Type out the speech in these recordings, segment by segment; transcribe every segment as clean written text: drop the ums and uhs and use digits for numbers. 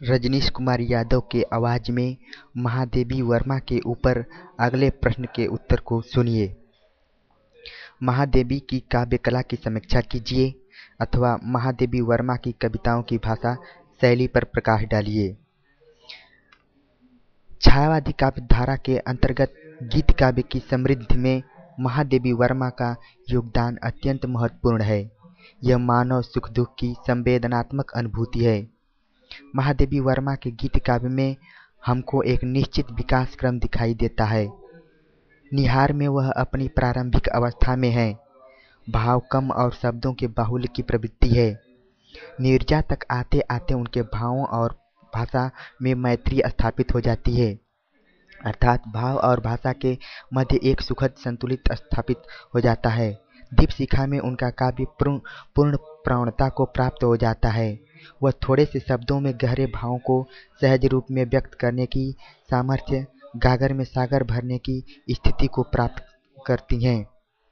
रजनीश कुमार यादव के आवाज में महादेवी वर्मा के ऊपर अगले प्रश्न के उत्तर को सुनिए। महादेवी की काव्य कला की समीक्षा कीजिए अथवा महादेवी वर्मा की कविताओं की भाषा शैली पर प्रकाश डालिए। छायावादी काव्य धारा के अंतर्गत गीत काव्य की समृद्धि में महादेवी वर्मा का योगदान अत्यंत महत्वपूर्ण है। यह मानव सुख दुख की संवेदनात्मक अनुभूति है। महादेवी वर्मा के गीत काव्य में हमको एक निश्चित विकास क्रम दिखाई देता है। निहार में वह अपनी प्रारंभिक अवस्था में है। भाव कम और शब्दों के बाहुल्य की प्रवृत्ति है। नीरजा तक आते आते उनके भावों और भाषा में मैत्री स्थापित हो जाती है, अर्थात भाव और भाषा के मध्य एक सुखद संतुलित स्थापित हो जाता है। दीपशिखा में उनका काव्य पूर्ण प्रवणता को प्राप्त हो जाता है। वह थोड़े से शब्दों में गहरे भावों को सहज रूप में व्यक्त करने की सामर्थ्य, गागर में सागर भरने की स्थिति को प्राप्त करती हैं।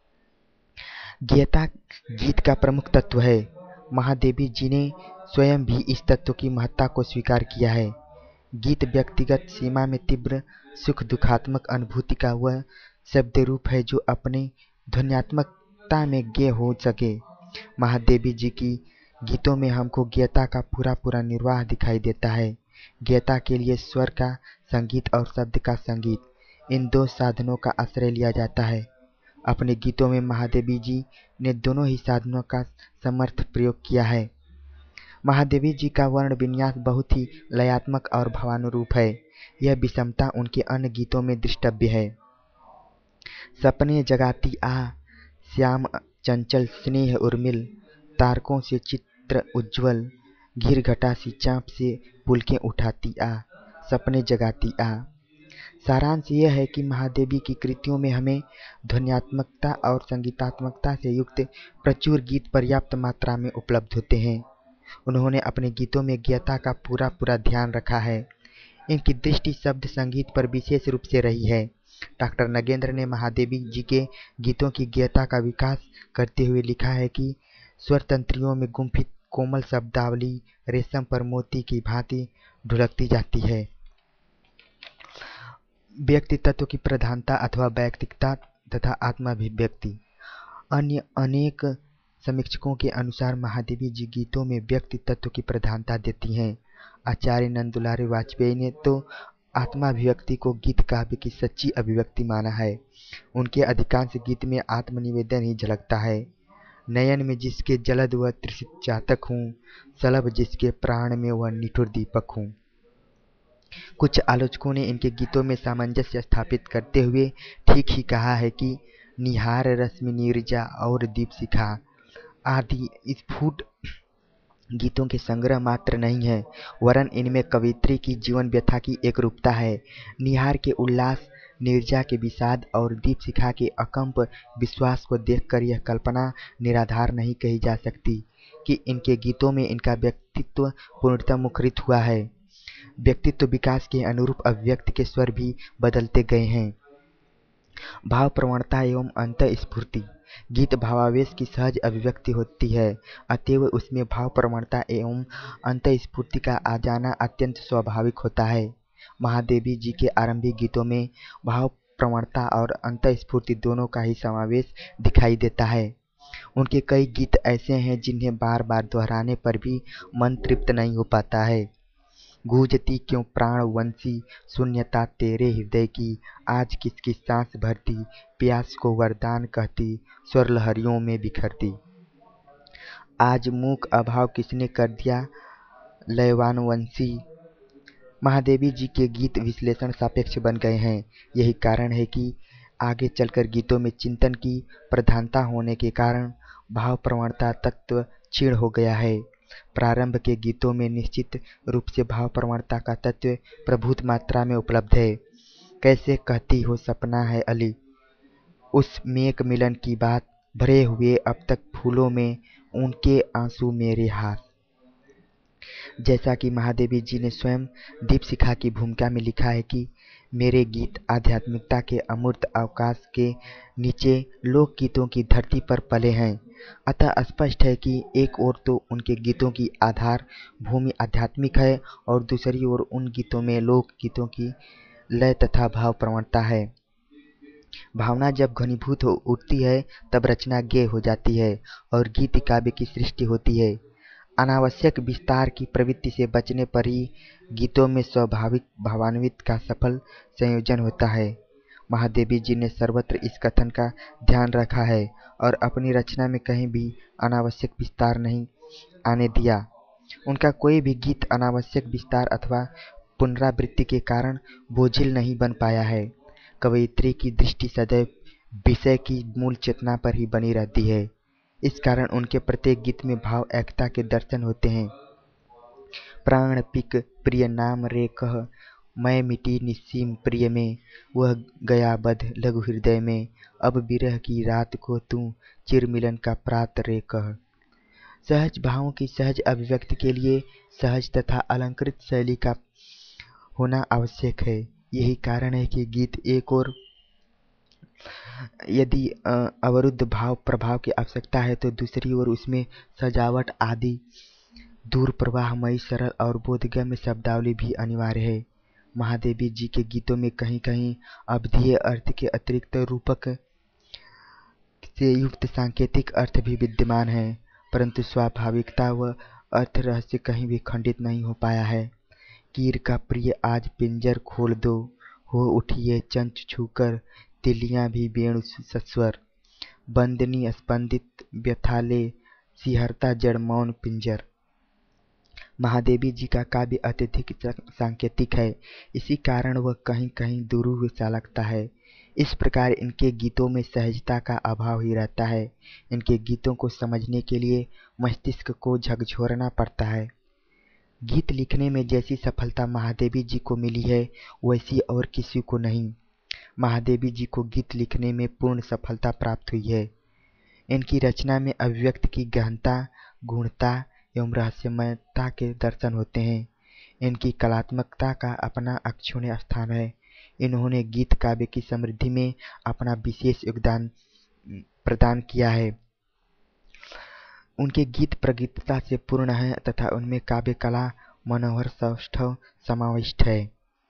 गीयता गीत का प्रमुख तत्व है। महादेवी जी ने स्वयं भी इस तत्व की महत्ता को स्वीकार किया है। गीत व्यक्तिगत सीमा में तीव्र सुख दुखात्मक अनुभूति का वह शब्द रूप है जो अपने ध्वन्यात्मकता में गेय हो सके। महादेवी जी की गीतों में हमको गीयता का पूरा निर्वाह दिखाई देता है। गीयता के लिए स्वर का संगीत और शब्द का संगीत, इन दो साधनों का आश्रय लिया जाता है। अपने गीतों में महादेवी जी ने दोनों ही साधनों का समर्थ प्रयोग किया है। महादेवी जी का वर्ण विन्यास बहुत ही लयात्मक और भावानुरूप है। यह विषमता उनके अन्य गीतों में दृष्टव्य है। सपने जगाती आ, श्याम चंचल स्नेह उर्मिल, तारकों से चित्र उज्ज्वल, घिर घटा सी चाँप से पुलकें उठाती आ, सपने जगाती आ। सारांश यह है कि महादेवी की कृतियों में हमें ध्वन्यात्मकता और संगीतात्मकता से युक्त प्रचुर गीत पर्याप्त मात्रा में उपलब्ध होते हैं। उन्होंने अपने गीतों में गीयता का पूरा ध्यान रखा है। इनकी दृष्टि शब्द संगीत पर विशेष रूप से रही है। डॉक्टर नगेंद्र ने महादेवी जी के गीतों की गीयता का विकास करते हुए लिखा है कि स्वर तंत्रियों में गुंफित कोमल शब्दावली रेशम पर मोती की भांति ढुलकती जाती है। व्यक्ति तत्व की प्रधानता अथवा वैयक्तिकता तथा आत्माभिव्यक्ति। अन्य अनेक समीक्षकों के अनुसार महादेवी जी गीतों में व्यक्ति तत्व की प्रधानता देती हैं। आचार्य नंदुलारे वाजपेयी ने तो आत्माभिव्यक्ति को गीत काव्य की सच्ची अभिव्यक्ति माना है। उनके अधिकांश गीत में आत्मनिवेदन ही झलकता है। नयन में जिसके जलद व तृषित चातक हूँ, सलभ जिसके प्राण में वह निठुर दीपक हूँ। कुछ आलोचकों ने इनके गीतों में सामंजस्य स्थापित करते हुए ठीक ही कहा है कि निहार रश्मि नीरजा और दीपशिखा आदि स्फुट गीतों के संग्रह मात्र नहीं है, वरन इनमें कवियत्री की जीवन व्यथा की एक रूपता है। निहार के उल्लास, नीरजा के विषाद और दीपशिखा के अकंप विश्वास को देखकर यह कल्पना निराधार नहीं कही जा सकती कि इनके गीतों में इनका व्यक्तित्व पूर्णतः मुखरित हुआ है। व्यक्तित्व विकास के अनुरूप अभिव्यक्ति के स्वर भी बदलते गए हैं। भाव प्रवणता एवं अंतःस्फूर्ति। गीत भावावेश की सहज अभिव्यक्ति होती है, अतएव उसमें भाव प्रवणता एवं अंतःस्फूर्ति का आ जाना अत्यंत स्वाभाविक होता है। महादेवी जी के आरंभिक गीतों में भाव प्रवणता और अंतःस्फूर्ति दोनों का ही समावेश दिखाई देता है। उनके कई गीत ऐसे हैं जिन्हें बार बार दोहराने पर भी मन तृप्त नहीं हो पाता है। गूंजती क्यों प्राण वंशी शून्यता तेरे हृदय की, आज किसकी सांस भरती, प्यास को वरदान कहती, स्वर लहरियों में बिखरती। आज मूक अभाव किसने कर दिया लयवान वंशी। महादेवी जी के गीत विश्लेषण सापेक्ष बन गए हैं। यही कारण है कि आगे चलकर गीतों में चिंतन की प्रधानता होने के कारण भाव प्रवणता तत्व क्षीण हो गया है। प्रारंभ के गीतों में निश्चित रूप से भाव प्रवणता का तत्व प्रभुत मात्रा में उपलब्ध है। कैसे कहती हो सपना है अली, उस मेघ मिलन की बात, भरे हुए अब तक फूलों में उनके आंसू मेरे हाथ। जैसा कि महादेवी जी ने स्वयं दीपशिखा की भूमिका में लिखा है कि मेरे गीत आध्यात्मिकता के अमूर्त अवकाश के नीचे लोक गीतों की धरती पर पले हैं। अतः स्पष्ट है कि एक ओर तो उनके गीतों की आधार भूमि आध्यात्मिक है और दूसरी ओर उन गीतों में लोक गीतों की लय तथा भाव प्रवणता है। भावना जब घनीभूत हो उठती है तब रचना गेय हो जाती है और गीत काव्य की सृष्टि होती है। अनावश्यक विस्तार की प्रवृत्ति से बचने पर ही गीतों में स्वाभाविक भावान्वित का सफल संयोजन होता है। महादेवी जी ने सर्वत्र इस कथन का ध्यान रखा है और अपनी रचना में कहीं भी अनावश्यक विस्तार नहीं आने दिया। उनका कोई भी गीत अनावश्यक विस्तार अथवा पुनरावृत्ति के कारण बोझिल नहीं बन पाया है। कवयित्री की दृष्टि सदैव विषय की मूल चेतना पर ही बनी रहती है। इस कारण उनके प्रत्येक गीत में भाव एकता के दर्शन होते हैं। प्राण पिक प्रिय नाम रे कह, मैं मिटी निस्सीम प्रिय में, वह गया बध लघु हृदय में, अब विरह की रात को तू चिर मिलन का प्रात रे कह। सहज भावों की सहज अभिव्यक्ति के लिए सहज तथा अलंकृत शैली का होना आवश्यक है। यही कारण है कि गीत एक और यदि अवरुद्ध भाव प्रभाव की आवश्यकता है तो दूसरी ओर उसमें सजावट आदि दूर प्रवाहमयी सरल और बोधगम्य शब्दावली भी अनिवार्य है। महादेवी जी के गीतों में कहीं कहीं अवधीय अर्थ के अतिरिक्त रूपक से युक्त सांकेतिक अर्थ भी विद्यमान है, परंतु स्वाभाविकता व अर्थ रहस्य कहीं भी खंडित नहीं हो पाया है। कीर का प्रिय आज पिंजर खोल दो, हो उठिए चंच छूकर तिलियां भी वेणु सस्वर, बंदनी स्पंदित व्यथाले सिहरता जड़ मौन पिंजर। महादेवी जी का काव्य अत्यधिक सांकेतिक है, इसी कारण वह कहीं कहीं दुरूह सा लगता है। इस प्रकार इनके गीतों में सहजता का अभाव ही रहता है। इनके गीतों को समझने के लिए मस्तिष्क को झकझोरना पड़ता है। गीत लिखने में जैसी सफलता महादेवी जी को मिली है वैसी और किसी को नहीं। महादेवी जी को गीत लिखने में पूर्ण सफलता प्राप्त हुई है। इनकी रचना में अभिव्यक्ति की गहनता, गूढ़ता एवं रहस्यमयता के दर्शन होते हैं। इनकी कलात्मकता का अपना अक्षुण्य स्थान है। इन्होंने गीत काव्य की समृद्धि में अपना विशेष योगदान प्रदान किया है। उनके गीत प्रगीतता से पूर्ण हैं तथा उनमें काव्य कला मनोहर सौष्ठव समाविष्ट है।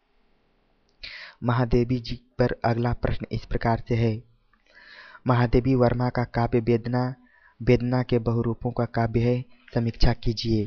महादेवी जी पर अगला प्रश्न इस प्रकार से है। महादेवी वर्मा का काव्य वेदना, वेदना के बहुरूपों का काव्य है, समीक्षा कीजिए।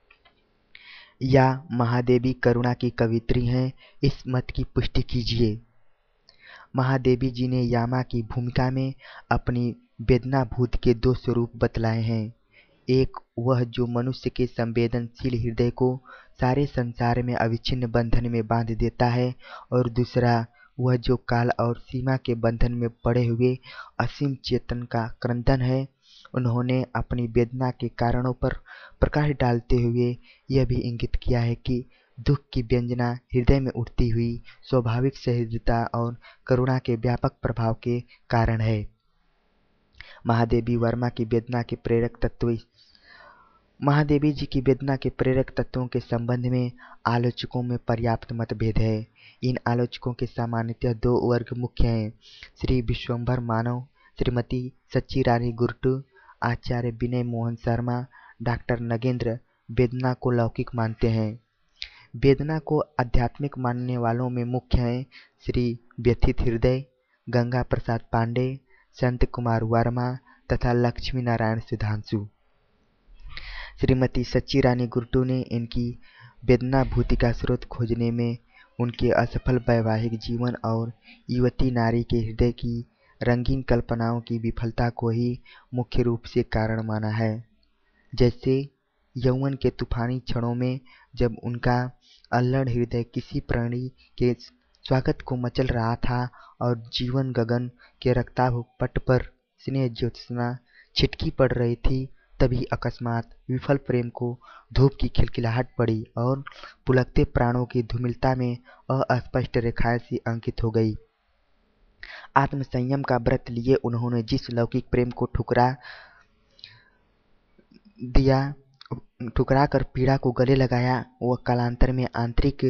या महादेवी करुणा की कवित्री हैं, इस मत की पुष्टि कीजिए। महादेवी जी ने यामा की भूमिका में अपनी वेदना भूत के दो स्वरूप बतलाए हैं। एक वह जो मनुष्य के संवेदनशील हृदय को सारे संसार में अविच्छिन्न बंधन में बांध देता है, और दूसरा वह जो काल और सीमा के बंधन में पड़े हुए असीम चेतन का क्रंदन है। उन्होंने अपनी वेदना के कारणों पर प्रकाश डालते हुए यह भी इंगित किया है कि दुख की व्यंजना हृदय में उठती हुई स्वाभाविक सहृदयता और करुणा के व्यापक प्रभाव के कारण है। महादेवी वर्मा की वेदना के प्रेरक तत्व महादेवी जी की वेदना के प्रेरक तत्वों के संबंध में आलोचकों में पर्याप्त मतभेद है। इन आलोचकों के सामान्यतः दो वर्ग मुख्य हैं, श्री विश्वंभर मानव, श्रीमती सच्ची रानी गुरटू, आचार्य विनय मोहन शर्मा, डॉक्टर नगेंद्र वेदना को लौकिक मानते हैं। वेदना को आध्यात्मिक मानने वालों में मुख्य हैं श्री व्यथित हृदय, गंगा प्रसाद पांडे, संत कुमार वर्मा तथा लक्ष्मी नारायण सुधांशु। श्रीमती सच्ची रानी गुरटू ने इनकी वेदना भूति का स्रोत खोजने में उनके असफल वैवाहिक जीवन और युवती नारी के हृदय की रंगीन कल्पनाओं की विफलता को ही मुख्य रूप से कारण माना है। जैसे यौवन के तूफानी क्षणों में जब उनका अल्लड़ हृदय किसी प्राणी के स्वागत को मचल रहा था और जीवन गगन के रक्ताभ पट पर स्नेह ज्योत्सना छिटकी पड़ रही थी, तभी अकस्मात विफल प्रेम को धूप की खिलखिलाहट पड़ी और पुलकते प्राणों की धूमिलता में अस्पष्ट रेखाएं सी अंकित हो गई। आत्मसंयम का व्रत लिए उन्होंने जिस लौकिक प्रेम को ठुकरा कर पीड़ा को गले लगाया, वह कालांतर में आंतरिक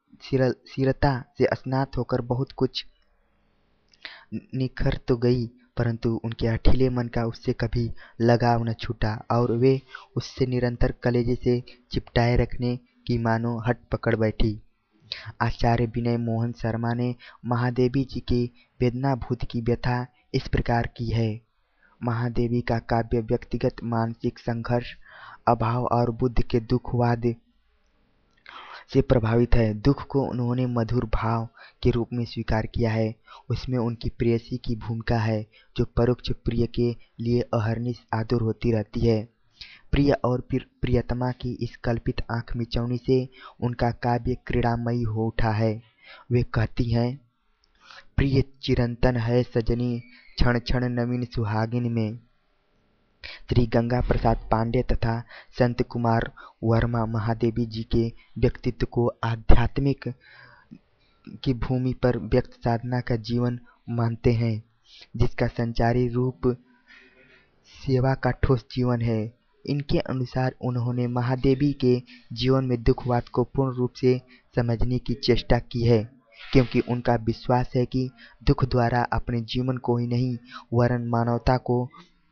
शीलता से स्नात होकर बहुत कुछ निखर तो गई, परंतु उनके हठीले मन का उससे कभी लगाव न छूटा और वे उससे निरंतर कलेजे से चिपटाए रखने की मानो हट पकड़ बैठी। आचार्य विनय मोहन शर्मा ने महादेवी जी की वेदनाभूति की व्यथा इस प्रकार की है। महादेवी का काव्य व्यक्तिगत मानसिक संघर्ष, अभाव और बुद्ध के दुखवाद से प्रभावित है। दुख को उन्होंने मधुर भाव के रूप में स्वीकार किया है। उसमें उनकी प्रेयसी की भूमिका है, जो परोक्ष प्रिय के लिए अहर्निश आतुर होती रहती है। प्रिय और प्रियतमा की इस कल्पित आंख मिचौनी से उनका काव्य क्रीड़ामयी हो उठा है। वे कहती हैं, प्रिय चिरंतन है सजनी, क्षण क्षण नवीन सुहागिन में। श्री गंगा प्रसाद पांडे तथा संत कुमार वर्मा महादेवी जी के व्यक्तित्व को आध्यात्मिक की भूमि पर व्यक्त साधना का जीवन मानते हैं, जिसका संचारी रूप सेवा का ठोस जीवन है। इनके अनुसार उन्होंने महादेवी के जीवन में दुखवाद को पूर्ण रूप से समझने की चेष्टा की है, क्योंकि उनका विश्वास है कि दुख द्वारा अपने जीवन को ही नहीं वरन मानवता को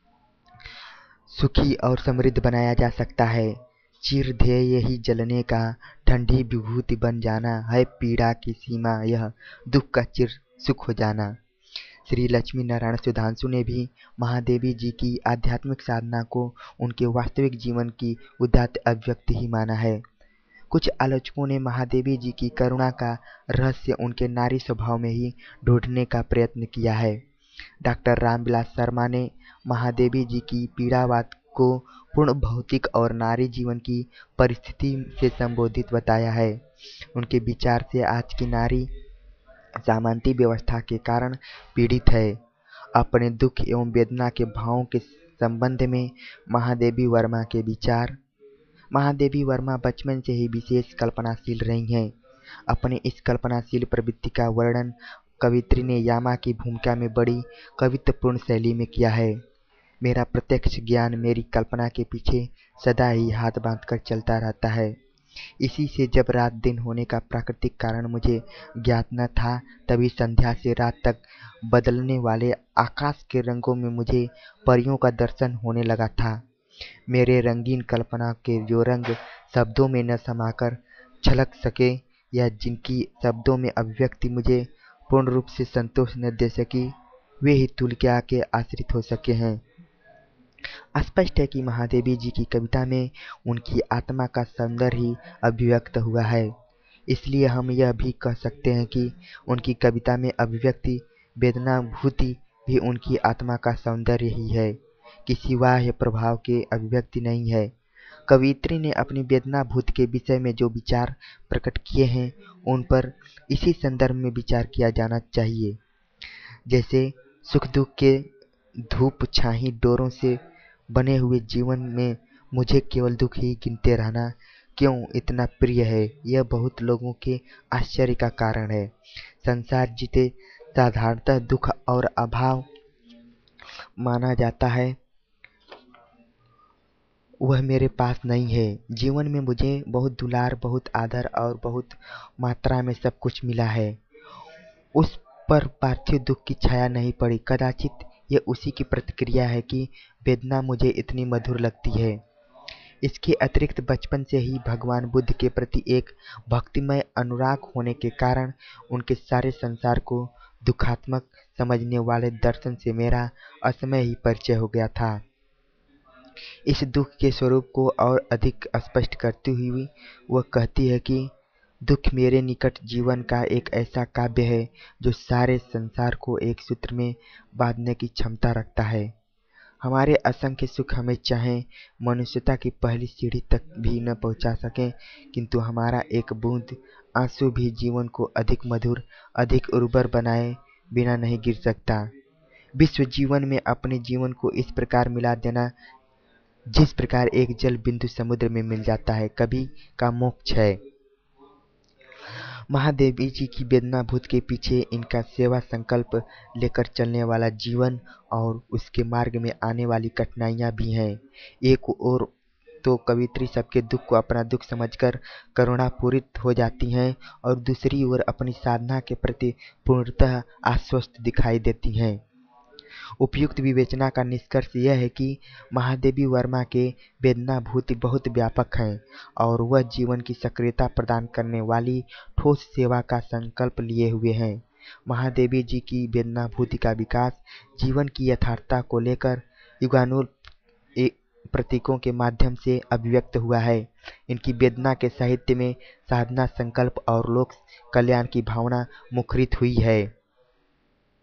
सुखी और समृद्ध बनाया जा सकता है। चिर ध्येय ही जलने का, ठंडी विभूति बन जाना है पीड़ा की सीमा, यह दुख का चिर सुख हो जाना। श्री लक्ष्मी नारायण सुधांशु ने भी महादेवी जी की आध्यात्मिक साधना को उनके वास्तविक जीवन की उदात्त अभिव्यक्ति ही माना है। कुछ आलोचकों ने महादेवी जी की करुणा का रहस्य उनके नारी स्वभाव में ही ढूंढने का प्रयत्न किया है। डॉक्टर रामविलास शर्मा ने महादेवी जी की पीड़ावाद को पूर्ण भौतिक और नारी जीवन की परिस्थिति से संबोधित बताया है। उनके विचार से आज की नारी सामंती व्यवस्था के कारण पीड़ित है। अपने दुख एवं वेदना के भावों के संबंध में महादेवी वर्मा के विचार। महादेवी वर्मा बचपन से ही विशेष कल्पनाशील रही हैं। अपने इस कल्पनाशील प्रवृत्ति का वर्णन कवित्री ने यामा की भूमिका में बड़ी कवित्वपूर्ण शैली में किया है। मेरा प्रत्यक्ष ज्ञान मेरी कल्पना के पीछे सदा ही हाथ बांधकर चलता रहता है। इसी से जब रात दिन होने का प्राकृतिक कारण मुझे ज्ञात न था, तभी संध्या से रात तक बदलने वाले आकाश के रंगों में मुझे परियों का दर्शन होने लगा था। मेरे रंगीन कल्पना के जो रंग शब्दों में न समाकर छलक सके या जिनकी शब्दों में अभिव्यक्ति मुझे पूर्ण रूप से संतोष न दे सकी, वे ही तुल्य के आश्रित हो सके हैं। स्पष्ट है कि महादेवी जी की कविता में उनकी आत्मा का सौंदर्य ही अभिव्यक्त हुआ है। इसलिए हम यह भी कह सकते हैं कि उनकी कविता में अभिव्यक्ति वेदनाभूति भी उनकी आत्मा का सौंदर्य ही है, किसी बाह्य प्रभाव के अभिव्यक्ति नहीं है। कवियत्री ने अपनी वेदनाभूति के विषय में जो विचार प्रकट किए हैं, उन पर इसी संदर्भ में विचार किया जाना चाहिए। जैसे सुख दुख के धूप छाही डोरों से बने हुए जीवन में मुझे केवल दुख ही गिनते रहना क्यों इतना प्रिय है, यह बहुत लोगों के आश्चर्य का कारण है। संसार जिसे साधारणतः दुख और अभाव माना जाता है, वह मेरे पास नहीं है। जीवन में मुझे बहुत दुलार, बहुत आदर और बहुत मात्रा में सब कुछ मिला है। उस पर पार्थिव दुख की छाया नहीं पड़ी। कदाचित यह उसी की प्रतिक्रिया है कि वेदना मुझे इतनी मधुर लगती है। इसके अतिरिक्त बचपन से ही भगवान बुद्ध के प्रति एक भक्तिमय अनुराग होने के कारण उनके सारे संसार को दुखात्मक समझने वाले दर्शन से मेरा असमय ही परिचय हो गया था। इस दुख के स्वरूप को और अधिक स्पष्ट करती हुई वह कहती है कि दुख मेरे निकट जीवन का एक ऐसा काव्य है जो सारे संसार को एक सूत्र में बांधने की क्षमता रखता है। हमारे असंख्य सुख हमें चाहे मनुष्यता की पहली सीढ़ी तक भी न पहुंचा सकें, किंतु हमारा एक बूंद आंसू भी जीवन को अधिक मधुर, अधिक उर्वर बनाए बिना नहीं गिर सकता। विश्व जीवन में अपने जीवन को इस प्रकार मिला देना जिस प्रकार एक जल बिंदु समुद्र में मिल जाता है, कभी का मोक्ष है। महादेवी जी की वेदनाभूत के पीछे इनका सेवा संकल्प लेकर चलने वाला जीवन और उसके मार्ग में आने वाली कठिनाइयां भी हैं। एक ओर तो कवित्री सबके दुख को अपना दुख समझकर करुणापूरित हो जाती हैं और दूसरी ओर अपनी साधना के प्रति पूर्णतः आश्वस्त दिखाई देती हैं। उपयुक्त विवेचना का निष्कर्ष यह है कि महादेवी वर्मा के वेदनाभूति बहुत व्यापक है और वह जीवन की सक्रियता प्रदान करने वाली ठोस सेवा का संकल्प लिए हुए हैं। महादेवी जी की वेदनाभूति का विकास जीवन की यथार्थता को लेकर युगानुग प्रतीकों के माध्यम से अभिव्यक्त हुआ है। इनकी वेदना के साहित्य में साधना, संकल्प और लोक कल्याण की भावना मुखरित हुई है।